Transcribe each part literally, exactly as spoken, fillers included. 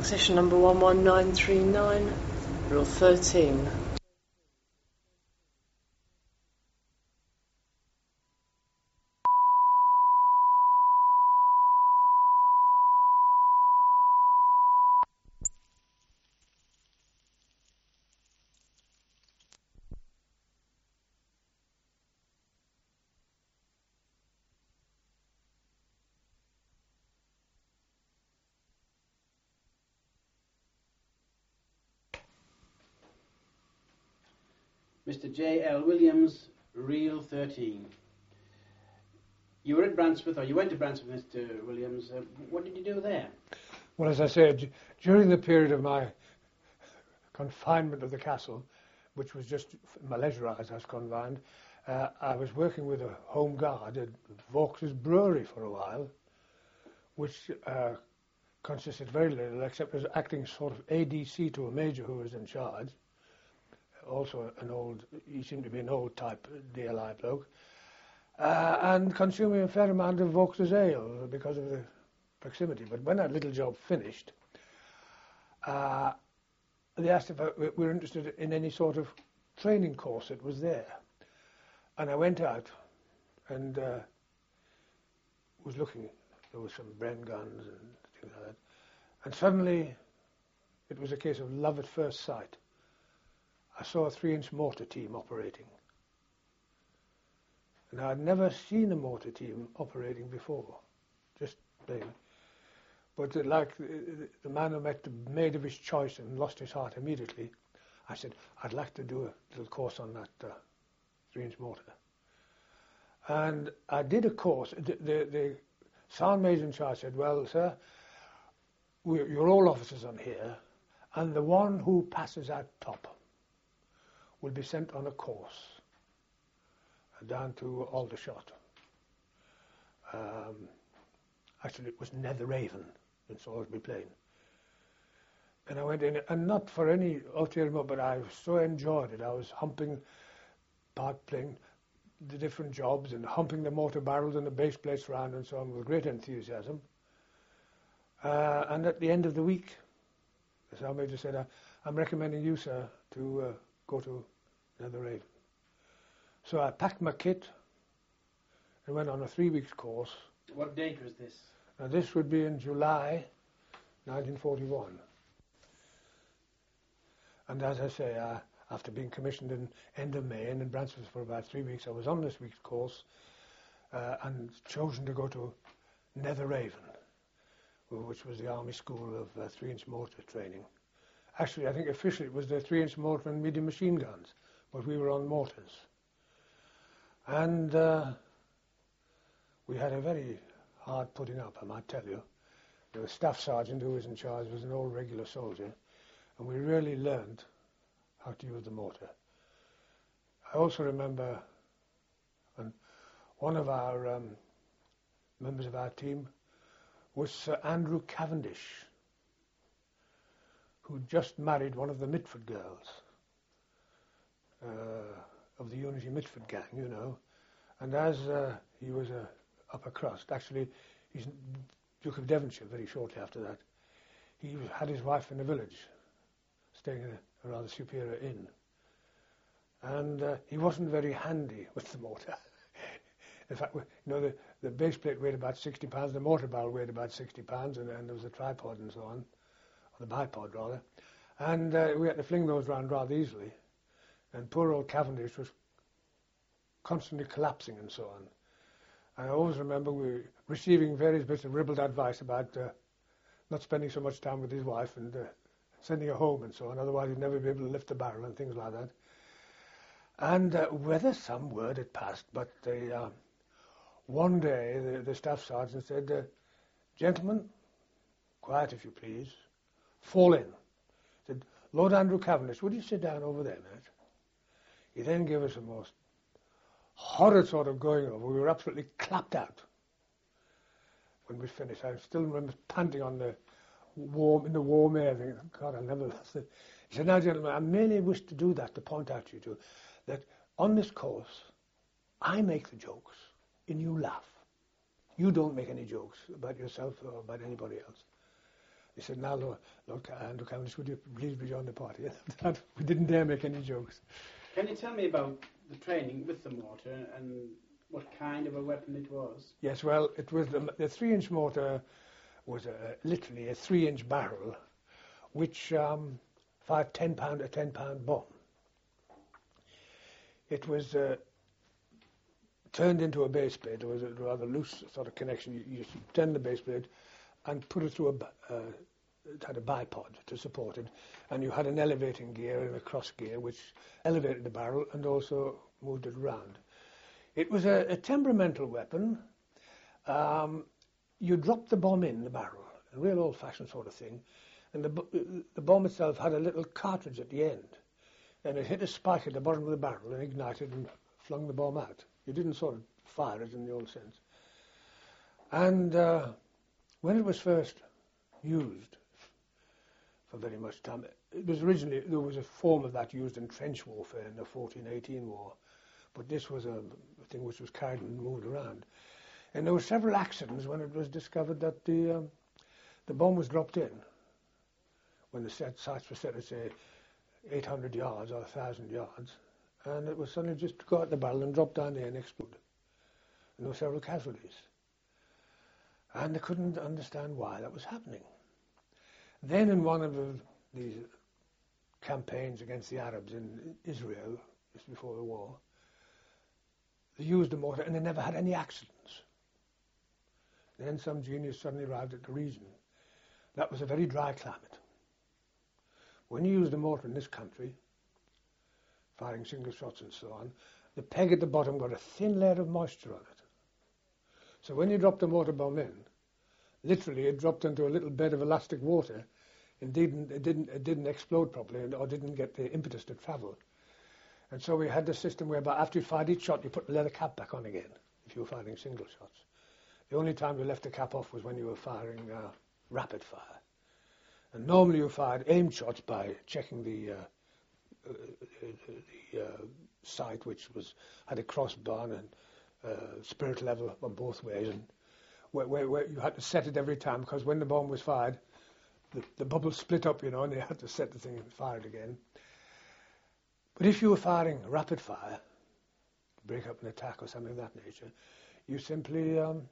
Session number one one nine three nine, rule thirteen. Mister J L Williams, Reel thirteen. You were at Bransworth, or you went to Bransworth, Mister Williams. Uh, what did you do there? Well, as I said, during the period of my confinement of the castle, which was just my leisure hours I was confined, uh, I was working with a home guard at Vaux's Brewery for a while, which uh, consisted very little except as acting sort of A D C to a major who was in charge. Also an old, he seemed to be an old type D L I bloke, uh, and consuming a fair amount of Vaux's ale because of the proximity. But when that little job finished, uh, they asked if I, we were interested in any sort of training course that was there. And I went out and uh, was looking. There were some Bren guns and things like that. And suddenly it was a case of love at first sight. I saw a three-inch mortar team operating. And I'd never seen a mortar team operating before, just plain. But uh, like uh, the man who met the maid of his choice and lost his heart immediately, I said, I'd like to do a little course on that uh, three-inch mortar. And I did a course. The, the, the sergeant major in charge said, well, sir, we're, you're all officers on here, and the one who passes out top will be sent on a course uh, down to Aldershot. Um, actually, it was Netheravon in Salisbury Plain. And I went in, and not for any ulterior motive, but I so enjoyed it. I was humping, part playing the different jobs and humping the mortar barrels and the base plates around and so on with great enthusiasm. Uh, and at the end of the week, the sergeant major said, uh, I'm recommending you, sir, to uh, go to Netheravon. So I packed my kit and went on a three weeks course. What date was this? Now this would be in July nineteen forty-one. And as I say, uh, after being commissioned in end of May and in Bransworth for about three weeks, I was on this week's course uh, and chosen to go to Netheravon, which was the Army School of uh, three-inch mortar training. Actually, I think officially it was the three-inch mortar and medium machine guns, but we were on mortars. And uh, we had a very hard putting up, I might tell you. The staff sergeant who was in charge was an old regular soldier, and we really learned how to use the mortar. I also remember when one of our um, members of our team was Sir Andrew Cavendish, who just married one of the Mitford girls uh, of the Unity Mitford gang, you know. And as uh, he was a upper crust, actually he's Duke of Devonshire very shortly after that, he had his wife in a village, staying in a, a rather superior inn. And uh, he wasn't very handy with the mortar. In fact, you know, the, the base plate weighed about sixty pounds, the mortar barrel weighed about sixty pounds, and, and there was a tripod and so on, or the bipod rather. And uh, we had to fling those round rather easily. And poor old Cavendish was constantly collapsing and so on. And I always remember we were receiving various bits of ribald advice about uh, not spending so much time with his wife and uh, sending her home and so on, otherwise he'd never be able to lift the barrel and things like that. And uh, whether some word had passed, but the, uh, one day the, the staff sergeant said, uh, gentlemen, quiet if you please, fall in. Said, Lord Andrew Cavendish, would you sit down over there, mate? He then gave us a most horrid sort of going over. We were absolutely clapped out when we finished. I still remember panting on the warm, in the warm air, thinking, God, I'll never last it. He said, now, gentlemen, I merely wish to do that, to point out to you two, that on this course, I make the jokes and you laugh. You don't make any jokes about yourself or about anybody else. He said, now, Lord, Lord Andrew Cavendish, would you please rejoin the party? We didn't dare make any jokes. Can you tell me about the training with the mortar and what kind of a weapon it was? Yes, well, it was the, the three-inch mortar was a, literally a three-inch barrel, which um, fired ten pound a ten pound bomb. It was uh, turned into a base plate. There was a rather loose sort of connection. You, you turn the base plate and put it through a. Uh, it had a bipod to support it, and you had an elevating gear and a cross gear which elevated the barrel and also moved it around. It was a, a temperamental weapon. Um, you dropped the bomb in the barrel, a real old-fashioned sort of thing, and the, the bomb itself had a little cartridge at the end, and it hit a spike at the bottom of the barrel and ignited and flung the bomb out. You didn't sort of fire it in the old sense. And uh, when it was first used, for very much time, it was originally, there was a form of that used in trench warfare in the fourteen eighteen war, but this was a thing which was carried and moved around. And there were several accidents when it was discovered that the um, the bomb was dropped in, when the set, sights were set at, say, eight hundred yards or one thousand yards, and it was suddenly just to go out the barrel and drop down there and explode. And there were several casualties. And they couldn't understand why that was happening. Then in one of the, these campaigns against the Arabs in Israel, just before the war, they used a mortar and they never had any accidents. Then some genius suddenly arrived at the reason. That was a very dry climate. When you used a mortar in this country, firing single shots and so on, the peg at the bottom got a thin layer of moisture on it. So when you dropped a mortar bomb in, literally it dropped into a little bed of elastic water and didn't, it, didn't, it didn't explode properly or didn't get the impetus to travel. And so we had the system whereby after you fired each shot, you put the leather cap back on again if you were firing single shots. The only time you left the cap off was when you were firing uh, rapid fire. And normally you fired aimed shots by checking the, uh, uh, the uh, sight, which was had a crossbar and uh, spirit level on both ways, and where, where, where you had to set it every time, because when the bomb was fired, the, the bubble split up, you know, and you had to set the thing and fire it again. But if you were firing rapid fire, break up an attack or something of that nature, you simply um,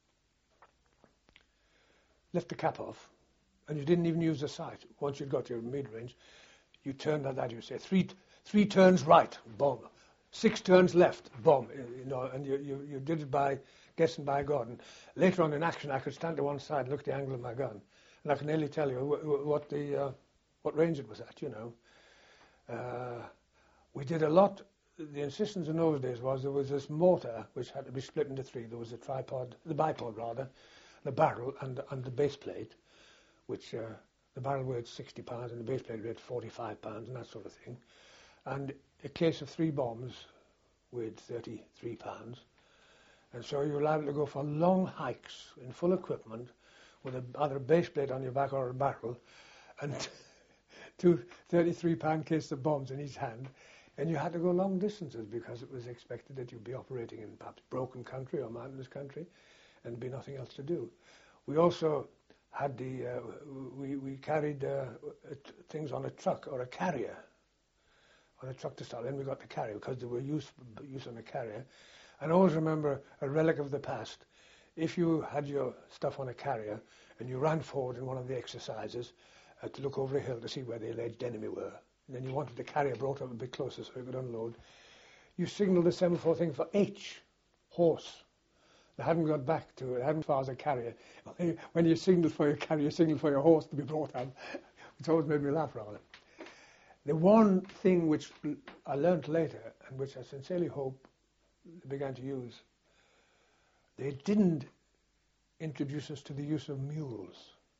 left the cap off, and you didn't even use the sight. Once you'd got your mid-range, you turned at that, you say, three three turns right, bomb. Six turns left, bomb. You know, and you, you, you did it by guessing by God. And later on in action, I could stand to one side and look at the angle of my gun, and I can nearly tell you wh- what the uh, what range it was at, you know. Uh, we did a lot. The insistence in those days was there was this mortar which had to be split into three. There was a tripod, the bipod rather, the barrel and, and the base plate, which uh, the barrel weighed sixty pounds and the base plate weighed forty-five pounds and that sort of thing. And a case of three bombs weighed thirty-three pounds. And so you were allowed to go for long hikes in full equipment with a, either a base plate on your back or a barrel and two thirty-three pound cases of bombs in each hand. And you had to go long distances because it was expected that you'd be operating in perhaps broken country or mountainous country and there'd be nothing else to do. We also had the, uh, we, we carried uh, t- things on a truck or a carrier, on a truck to start. Then we got the carrier because they were used use on a carrier. And I always remember a relic of the past. If you had your stuff on a carrier and you ran forward in one of the exercises uh, to look over a hill to see where the alleged enemy were, and then you wanted the carrier brought up a bit closer so you could unload, you signalled the semaphore thing for H, horse. They hadn't got back to it, they hadn't far as a carrier. When you signalled for your carrier, you signalled for your horse to be brought up, which always made me laugh rather. The one thing which I learnt later, and which I sincerely hope they began to use, they didn't introduce us to the use of mules,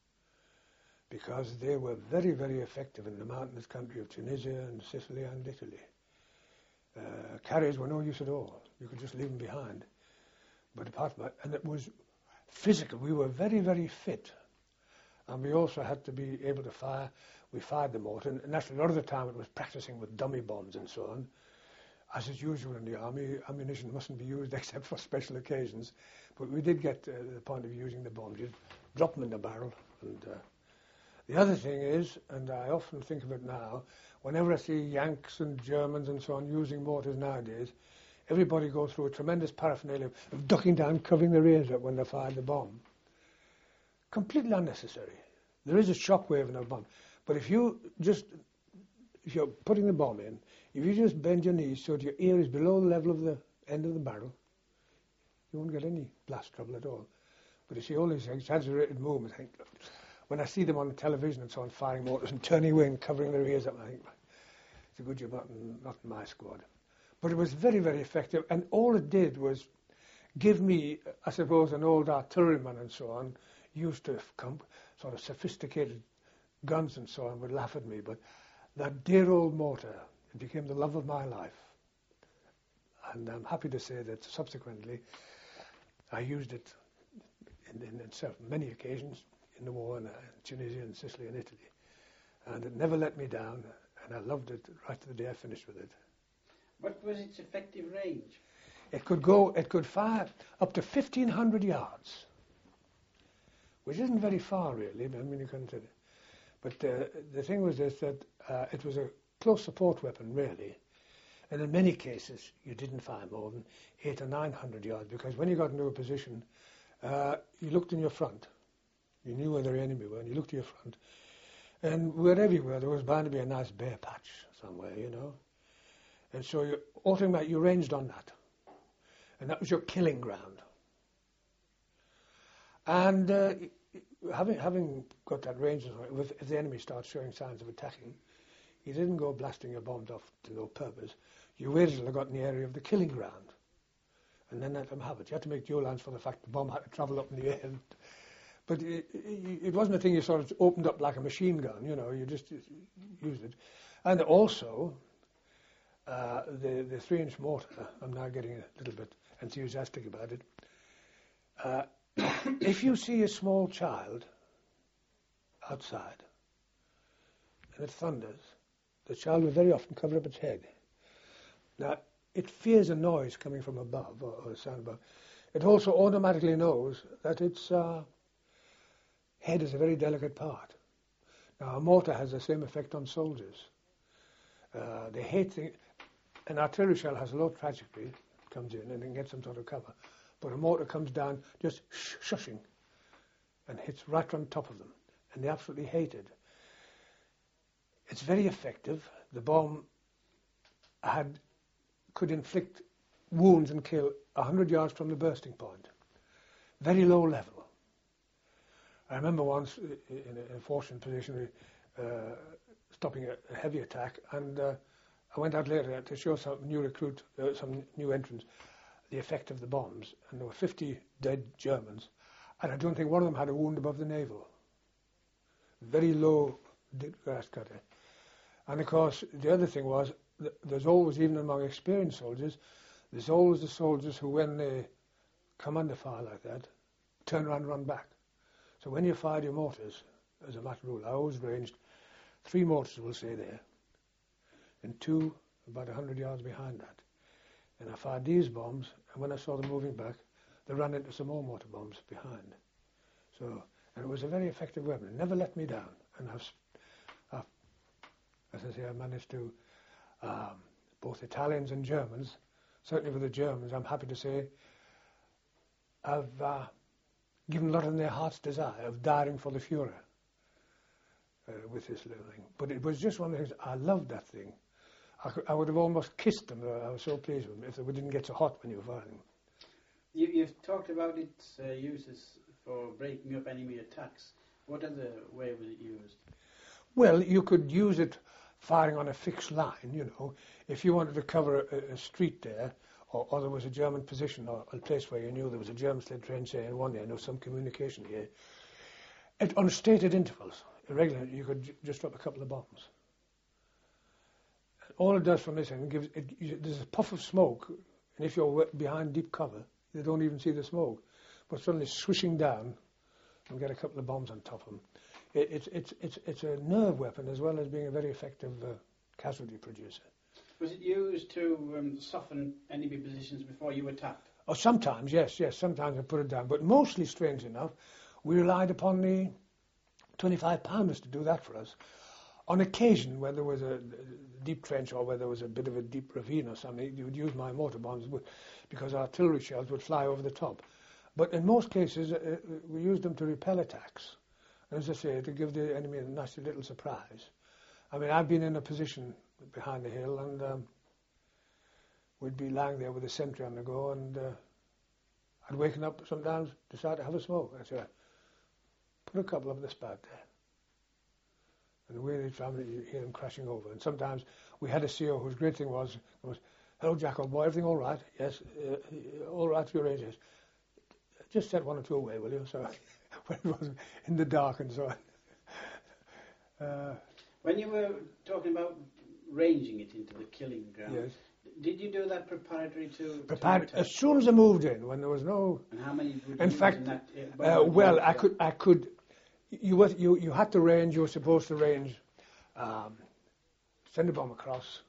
because they were very, very effective in the mountainous country of Tunisia and Sicily and Italy. Uh, carriers were no use at all. You could just leave them behind. But apart from that, and it was physical. We were very, very fit. And we also had to be able to fire. We fired the mortar. And naturally, a lot of the time it was practicing with dummy bombs and so on. As is usual in the army, ammunition mustn't be used except for special occasions. But we did get to uh, the point of using the bombs. You'd drop them in the barrel and uh, The other thing is, and I often think of it now, whenever I see Yanks and Germans and so on using mortars nowadays, everybody goes through a tremendous paraphernalia of ducking down, covering their ears up when they fire the bomb. Completely unnecessary. There is a shock wave in a bomb. But if you just, if you're putting the bomb in, if you just bend your knees so that your ear is below the level of the end of the barrel, you won't get any blast trouble at all. But you see all these exaggerated movements. I think, when I see them on television and so on, firing mortars and turning away and covering their ears up, I think, it's a good job not in, not in my squad. But it was very, very effective. And all it did was give me, I suppose, an old artilleryman and so on, used to come, sort of sophisticated guns and so on, would laugh at me. But that dear old mortar, it became the love of my life. And I'm happy to say that subsequently I used it in, in, in certain, many occasions in the war in uh, Tunisia and Sicily and Italy. And it never let me down, and I loved it right to the day I finished with it. What was its effective range? It could go, it could fire up to fifteen hundred yards, which isn't very far really, when you consider. But uh, the thing was this, that uh, it was a close support weapon really, and in many cases you didn't fire more than eight or nine hundred yards, because when you got into a position, uh, you looked in your front, you knew where the enemy were, and you looked to your front, and where everywhere there was bound to be a nice bare patch somewhere, you know. And so you automatically you ranged on that, and that was your killing ground. And uh, having having got that range, if the enemy starts showing signs of attacking, you didn't go blasting your bombs off to no purpose. You waited till they got in the area of the killing ground, and then let them have it. You had to make due allowance for the fact the bomb had to travel up in the air. But it, it, it wasn't a thing you sort of opened up like a machine gun, you know. You just used it, and also. Uh, the, the three-inch mortar, I'm now getting a little bit enthusiastic about it. Uh, if you see a small child outside and it thunders, the child will very often cover up its head. Now, it fears a noise coming from above, or, or a sound above. It also automatically knows that its uh, head is a very delicate part. Now, a mortar has the same effect on soldiers. Uh, they hate things. An artillery shell has a low trajectory, comes in and then gets some sort of cover. But a mortar comes down just sh- shushing and hits right on top of them. And they absolutely hate it. It's very effective. The bomb had could inflict wounds and kill one hundred yards from the bursting point. Very low level. I remember once in a, in a fortunate position uh, stopping a, a heavy attack, and uh, I went out later to show some new recruit, uh, some new entrants, the effect of the bombs, and there were fifty dead Germans, and I don't think one of them had a wound above the navel. Very low grass cutter. And of course, the other thing was, th- there's always, even among experienced soldiers, there's always the soldiers who, when they come under fire like that, turn around and run back. So when you fired your mortars, as a matter of rule, I always ranged three mortars, will say there, and two about one hundred yards behind that. And I fired these bombs, and when I saw them moving back, they ran into some more mortar bombs behind. So, and it was a very effective weapon. It never let me down. And I've, I've as I say, I managed to, um, both Italians and Germans, certainly with the Germans, I'm happy to say, I've uh, given a lot of them their heart's desire of dying for the Führer uh, with this little thing. But it was just one of the things, I loved that thing. I, could, I would have almost kissed them. I was so pleased with them if they didn't get so hot when you were firing them. You, you've talked about its uh, uses for breaking up enemy attacks. What other way was it used? Well, you could use it firing on a fixed line, you know. If you wanted to cover a, a street there, or, or there was a German position or a place where you knew there was a German sled train, say, and one day I know some communication here, at, on stated intervals, irregularly, you could j- just drop a couple of bombs. All it does from this end, gives it, it, there's a puff of smoke, and if you're behind deep cover, you don't even see the smoke. But suddenly swishing down, and get a couple of bombs on top of them. It, it's it's it's it's a nerve weapon as well as being a very effective uh, casualty producer. Was it used to um, soften enemy positions before you attacked? Oh, sometimes, yes, yes. Sometimes I put it down, but mostly, strange enough, we relied upon the twenty-five pounders to do that for us. On occasion, when there was a deep trench or where there was a bit of a deep ravine or something, you would use my mortar bombs with, because artillery shells would fly over the top. But in most cases, uh, we used them to repel attacks. As I say, to give the enemy a nasty little surprise. I mean, I've been in a position behind the hill, and um, we'd be lying there with a sentry on the go, and uh, I'd waken up sometimes, decide to have a smoke. I'd say, put a couple of this back there. And the way they'd family, you hear them crashing over. And sometimes we had a C O whose great thing was, was hello, Jack, old boy, everything all right? Yes, uh, all right for your ages. Just send one or two away, will you? So when it wasn't in the dark and so on. Uh, when you were talking about ranging it into the killing ground, yes. Did you do that preparatory to... Prepared, to as soon as I moved in, when there was no... And how many would you In use fact, in that, uh, uh, well, I could, I could... You, were, you, you had to range, you were supposed to range, um, send a bomb across,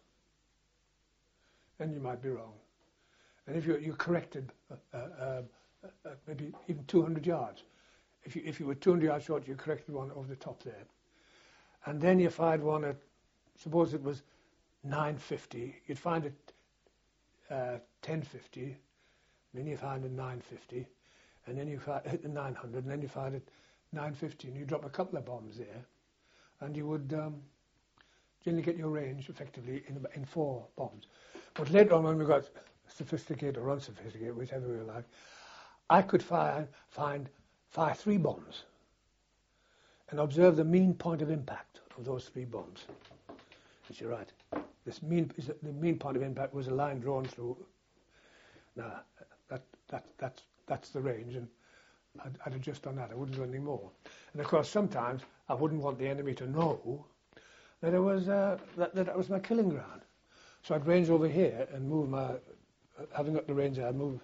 and you might be wrong. And if you, you corrected uh, uh, uh, maybe even two hundred yards, if you, if you were two hundred yards short, you corrected one over the top there. And then you fired one at, suppose it was nine fifty, you'd find it uh, ten fifty, then you find it nine fifty, and then you find hit the nine hundred, and then you find it nine fifty, and you drop a couple of bombs there, and you would um, generally get your range effectively in, in four bombs. But later on, when we got sophisticated or unsophisticated, whichever we like, I could fire, find fire three bombs and observe the mean point of impact of those three bombs. Yes, you're right. This mean, the mean point of impact was a line drawn through. Now, that, that, that's, that's the range, and I'd, I'd have just done that. I wouldn't do anything more. And of course, sometimes I wouldn't want the enemy to know that it was uh, that, that, that was my killing ground. So I'd range over here and move my, uh, having got the range, I'd move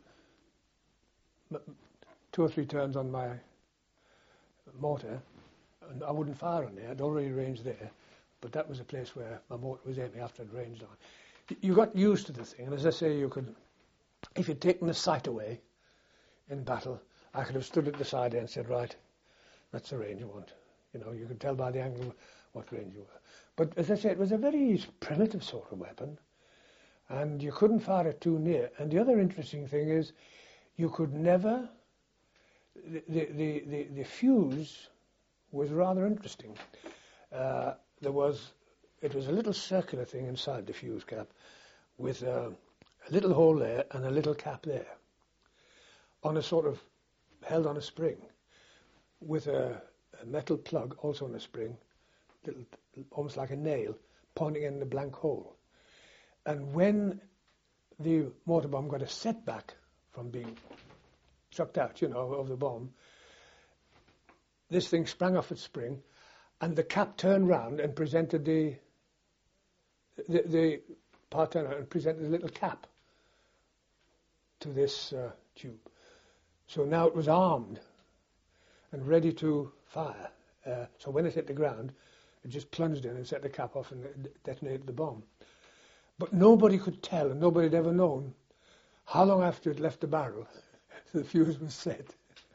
two or three turns on my mortar, and I wouldn't fire on there. I'd already ranged there, but that was a place where my mortar was aiming after I'd ranged on. You got used to the thing, and as I say, you could, if you'd taken the sight away in battle, I could have stood at the side there and said, right, that's the range you want. You know, you could tell by the angle what range you were. But as I say, it was a very primitive sort of weapon, and you couldn't fire it too near. And the other interesting thing is, you could never, the, the, the, the fuse was rather interesting. Uh, there was, it was a little circular thing inside the fuse cap with a, a little hole there and a little cap there on a sort of, held on a spring with a, a metal plug also on a spring, little, almost like a nail, pointing in the blank hole. And when the mortar bomb got a setback from being chucked out, you know, of the bomb, this thing sprang off its spring, and the cap turned round and presented the the, the part turned around and presented a little cap to this uh, tube. So now it was armed and ready to fire. Uh, so when it hit the ground, it just plunged in and set the cap off and detonated the bomb. But nobody could tell, and nobody had ever known, how long after it left the barrel the fuse was set.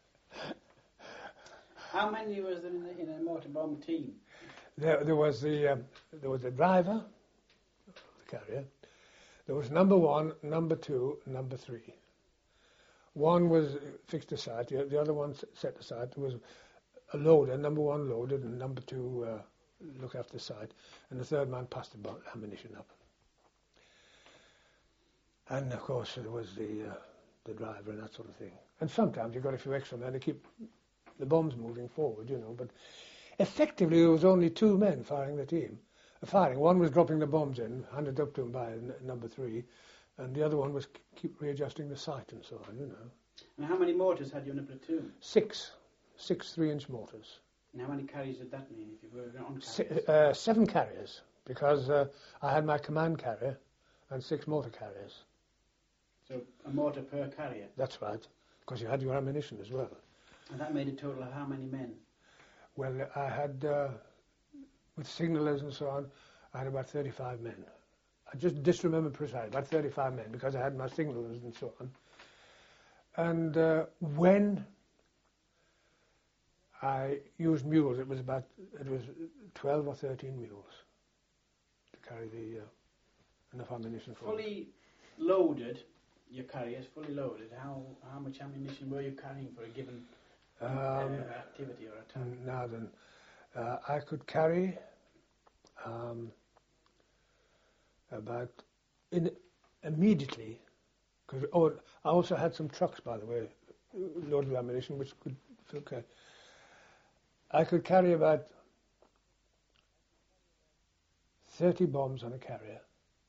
How many was there in a, in a mortar bomb team? There, there was the um, there was the driver, the carrier. There was number one, number two, number three. One was fixed aside, the, the other one set aside. There was a loader, number one loaded, and number two uh, look after the side, and the third man passed the ammunition up. And of course there was the uh, the driver and that sort of thing. And sometimes you got a few extra men to keep the bombs moving forward, you know. But effectively there was only two men firing the team. Uh, firing. One was dropping the bombs in, handed up to him by n- number three, and the other one was keep readjusting the sight and so on, you know. And how many mortars had you in a platoon? Six. Six three-inch mortars. And how many carriers did that mean if you were on Se- carriers? uh, seven carriers, because uh, I had my command carrier and six mortar carriers. So a mortar per carrier? That's right, because you had your ammunition as well. And that made a total of how many men? Well, I had, uh, with signallers and so on, I had about thirty-five men. I just disremember precisely, about thirty-five men, because I had my signallers and so on. And uh, when I used mules. It was about it was twelve or thirteen mules to carry the uh, enough ammunition for. Fully loaded, your carriers fully loaded. How how much ammunition were you carrying for a given Um, uh, activity or attack? Now then, uh, I could carry um, about in immediately because oh, I also had some trucks, by the way, loaded with ammunition, which could okay. I could carry about thirty bombs on a carrier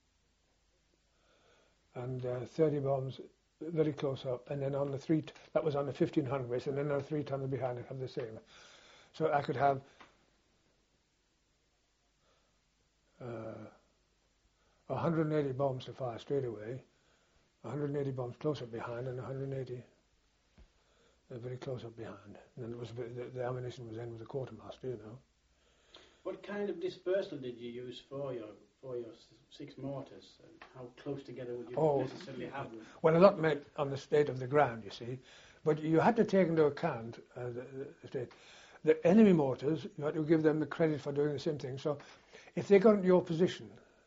and uh, thirty bombs very close up, and then on the three, t- that was on the fifteen hundred base, and then on the three tons behind I have the same. So I could have uh, one hundred eighty bombs to fire straight away, one hundred eighty bombs close up behind, and one hundred eighty uh, very close up behind. And then it was the, the ammunition was in with the quartermaster, you know. What kind of dispersal did you use for your for your s- six mortars? And how close together would you Oh, necessarily have them? Well, a lot meant on the state of the ground, you see, but you had to take into account uh, the, the state. The enemy mortars, you had to give them the credit for doing the same thing. So, if they got into your position,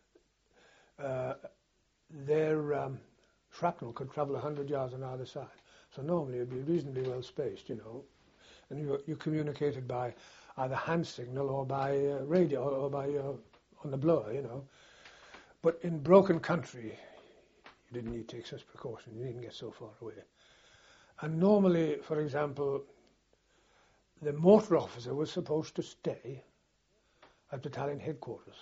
uh, their um, shrapnel could travel one hundred yards on either side. So normally it would be reasonably well spaced, you know, and you, you communicated by either hand signal or by uh, radio or by uh, on the blower, you know. But in broken country, you didn't need to take such precaution. You didn't get so far away. And normally, for example, the mortar officer was supposed to stay at battalion headquarters.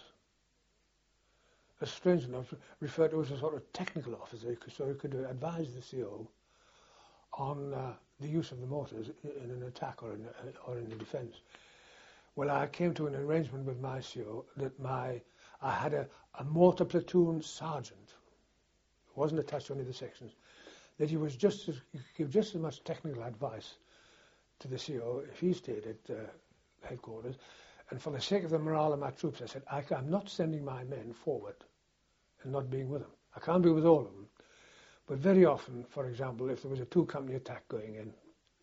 As strange enough, referred to as a sort of technical officer, so he could advise the C O on uh, the use of the mortars in an attack or in a, or in a defence. Well, I came to an arrangement with my C O that my I had a, a mortar platoon sergeant, who wasn't attached to any of the sections, that he was just as, he could give just as much technical advice to the C O if he stayed at uh, headquarters. And for the sake of the morale of my troops, I said, I, I'm not sending my men forward and not being with them. I can't be with all of them. But very often, for example, if there was a two-company attack going in,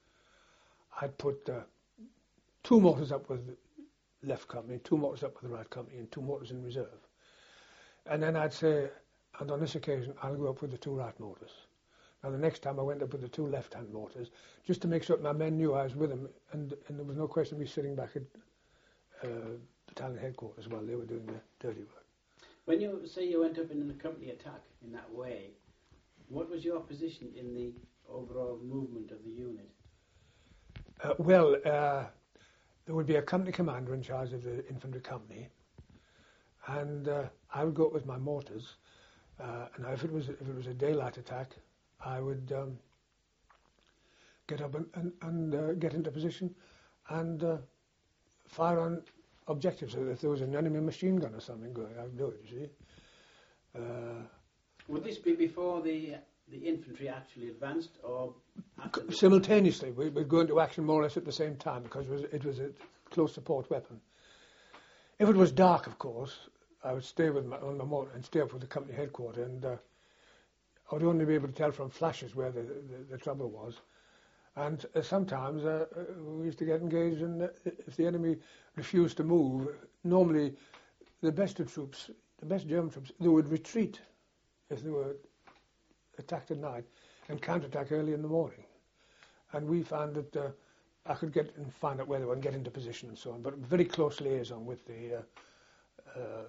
I'd put uh, two mortars up with the left company, two mortars up with the right company, and two mortars in reserve. And then I'd say, and on this occasion, I'll go up with the two right mortars. Now, the next time I went up with the two left-hand mortars, just to make sure that my men knew I was with them, and, and there was no question of me sitting back at uh, battalion headquarters while they were doing the dirty work. When you say you went up in a company attack in that way, what was your position in the overall movement of the unit? Uh, well, uh, there would be a company commander in charge of the infantry company, and uh, I would go up with my mortars. Uh, and if it was if it was a daylight attack, I would um, get up and, and, and uh, get into position and uh, fire on objectives. So if there was an enemy machine gun or something going, I would do it, you see. Uh, Would this be before the the infantry actually advanced, or after the simultaneously? We would go into action more or less at the same time because it was, it was a close support weapon. If it was dark, of course, I would stay with my, on my mortar and stay up with the company headquarters, and uh, I would only be able to tell from flashes where the, the, the trouble was. And uh, sometimes uh, uh, we used to get engaged, and uh, if the enemy refused to move, normally the best of troops, the best German troops, they would retreat if they were attacked at night and counterattack early in the morning. And we found that uh, I could get and find out where they were and get into position and so on, but very close liaison with the uh, uh,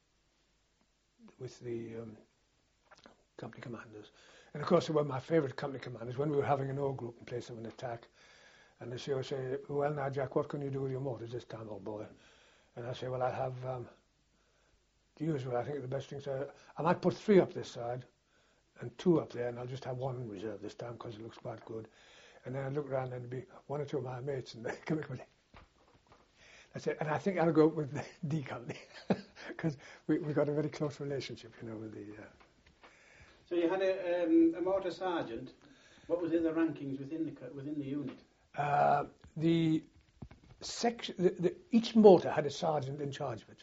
with the um, company commanders. And of course, they were my favourite company commanders when we were having an O group in place of an attack. And the C O would say, well, now, Jack, what can you do with your mortars this time, old boy? And I say, well, I have um, the usual. I think the best thing to, I might put three up this side and two up there, and I'll just have one in reserve this time because it looks quite good. And then I look around and there'd be one or two of my mates, and they come in. That's it. And I think I'll go with the D company because we we got a very close relationship, you know, with the. Uh, So you had a, um, a mortar sergeant. What was the other rankings within the co- within the unit? uh, the section, the, the, each mortar had a sergeant in charge of it.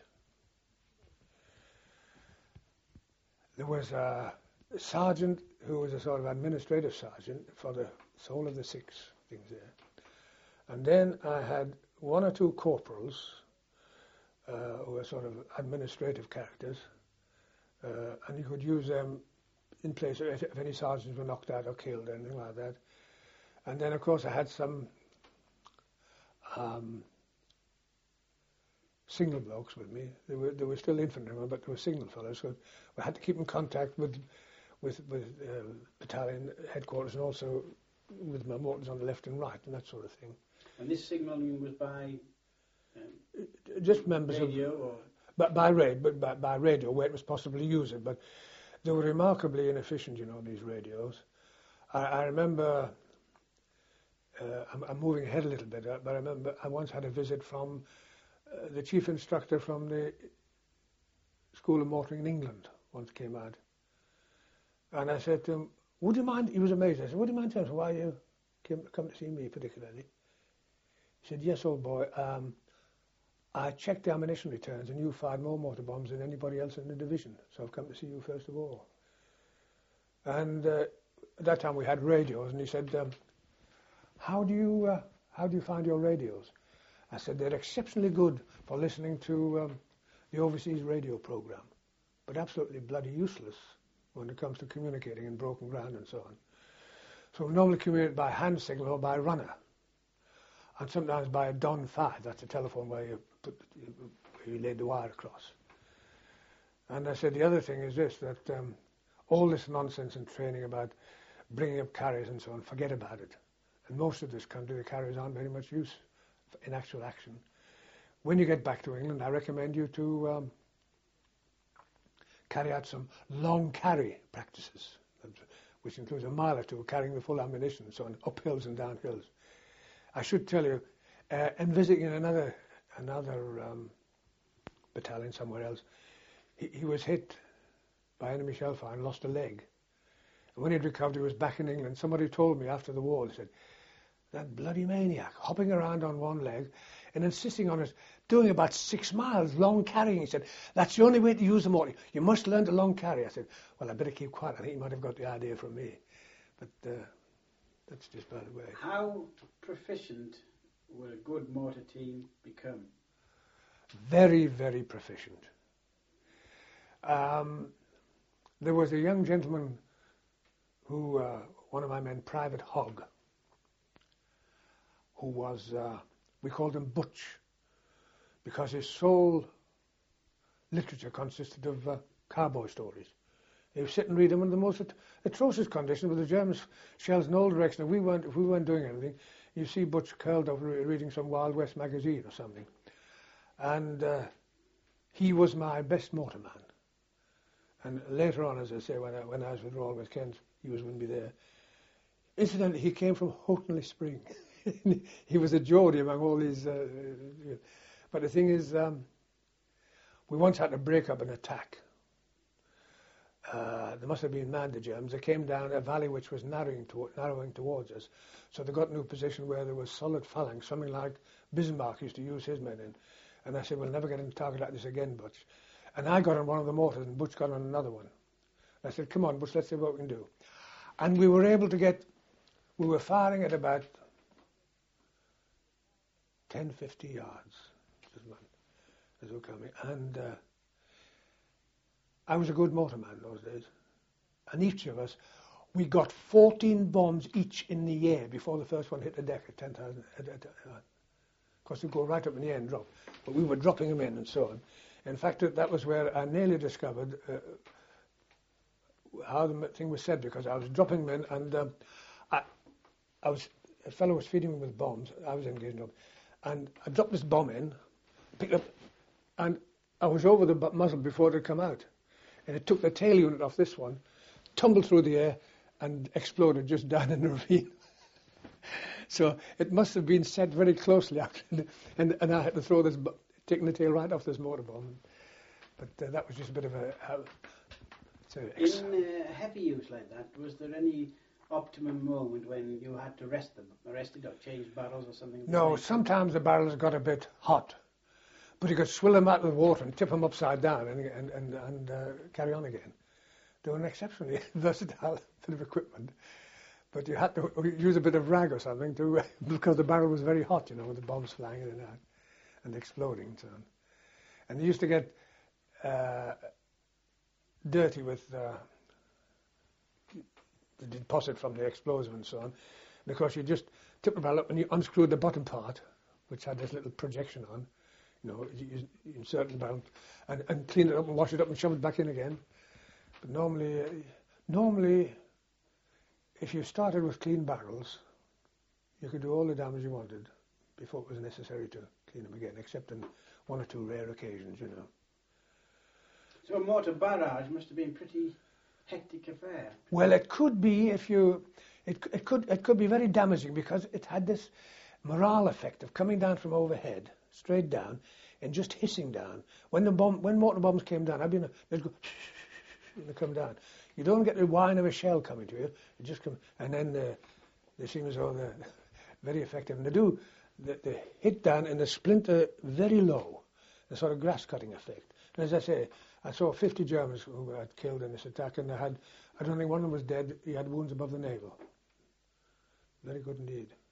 There was a sergeant who was a sort of administrative sergeant for the whole of the six things there. And then I had one or two corporals uh, who were sort of administrative characters, uh, and you could use them in place if, if any sergeants were knocked out or killed or anything like that. And then, of course, I had some um, signal blokes with me. They were, they were still infantrymen, but they were signal fellows, so we had to keep in contact with with, with uh, battalion headquarters and also with my mortars on the left and right and that sort of thing. And this signalling was by um, just members radio of, or but by radio, but by, by radio where it was possible to use it. But they were remarkably inefficient, you know, these radios. I, I remember. Uh, I'm, I'm moving ahead a little bit, uh, but I remember I once had a visit from uh, the chief instructor from the School of Motoring in England. Once came out, and I said to him, "Would you mind?" He was amazed. I said, "Would you mind telling us why you came come to see me particularly?" He said, "Yes, old boy. Um, I checked the ammunition returns, and you fired more mortar bombs than anybody else in the division. So I've come to see you first of all." And uh, at that time we had radios, and he said, Um, How do you uh, how do you find your radios? I said they're exceptionally good for listening to um, the overseas radio program, but absolutely bloody useless when it comes to communicating in broken ground and so on. So we normally communicate by hand signal or by runner, and sometimes by a Don five. That's a telephone where you put where you laid the wire across. And I said the other thing is this, that um, all this nonsense and training about bringing up carriers and so on, forget about it. In most of this country, the carriers aren't very much use in actual action. When you get back to England, I recommend you to um, carry out some long carry practices, which includes a mile or two carrying the full ammunition, so on, up hills and down hills. I should tell you, uh, in visiting another another um, battalion somewhere else, he, he was hit by enemy shell fire and lost a leg. And when he'd recovered, he was back in England. Somebody told me after the war, he said, "That bloody maniac, hopping around on one leg and insisting on it, doing about six miles, long carrying." He said, "That's the only way to use the mortar. You must learn to long carry." I said, "Well, I better keep quiet. I think he might have got the idea from me." But uh, that's just by the way. How proficient will a good mortar team become? Very, very proficient. Um, there was a young gentleman who, uh, one of my men, Private Hogg, who was, uh, we called him Butch, because his sole literature consisted of uh, cowboy stories. He would sit and read them in the most at- atrocious conditions with the German shells in all directions. If we weren't, if we weren't doing anything, you see Butch curled up re- reading some Wild West magazine or something. And uh, he was my best mortar man. And later on, as I say, when I, when I was with Royal West Kent, he was with me there. Incidentally, he came from Houghtonleigh Spring. He was a Geordie among all these. Uh, uh, but the thing is, um, we once had to break up an attack. Uh, they must have been mad, the Germans. They came down a valley which was narrowing, to, narrowing towards us. So they got into a position where there was solid phalanx, something like Bismarck used to use his men in. And I said, "We'll never get into target like this again, Butch." And I got on one of the mortars and Butch got on another one. I said, "Come on, Butch, let's see what we can do." And we were able to get, we were firing at about ten, fifty yards as we were coming. And uh, I was a good mortar man those days. And each of us, we got fourteen bombs each in the air before the first one hit the deck at ten thousand. Of course, they'd go right up in the air and drop. But we were dropping them in and so on. In fact, that was where I nearly discovered uh, how the thing was said, because I was dropping them in, and um, I, I was a fellow was feeding me with bombs. I was engaged in them, and I dropped this bomb in, picked up, and I was over the muzzle before it had come out, and it took the tail unit off this one, tumbled through the air, and exploded just down in the ravine. So it must have been set very closely after, and and I had to throw this, taking the tail right off this mortar bomb. But uh, that was just a bit of a. Uh, ex- In uh, heavy use like that, was there any optimum moment when you had to rest them, arrest it, or change barrels or something? No, sometimes the barrels got a bit hot, but you could swill them out of the water and tip them upside down and and and, and uh, carry on again. They were an exceptionally versatile bit of equipment. but you had to use a bit of rag or something to because the barrel was very hot, you know, with the bombs flying in and out and exploding and so on. And they used to get uh, dirty with uh, the deposit from the explosive and so on, because you just tip the barrel up and you unscrewed the bottom part, which had this little projection on. You know, you, you insert the barrel and, and clean it up and wash it up and shove it back in again. But normally, uh, normally, if you started with clean barrels, you could do all the damage you wanted before it was necessary to clean them again, except in one or two rare occasions, you know. So a mortar barrage must have been a pretty hectic affair. Well, it could be if you, it, it could it could be very damaging because it had this morale effect of coming down from overhead, straight down, and just hissing down. When the bomb, when mortar bombs came down, I've been, they'd go, and they come down. You don't get the whine of a shell coming to you. It just come, and then uh, they seem as though they're very effective. And they do, they, they hit down and they splinter very low, the sort of grass cutting effect. And as I say, I saw fifty Germans who were killed in this attack, and they had, I don't think one of them was dead. He had wounds above the navel. Very good indeed.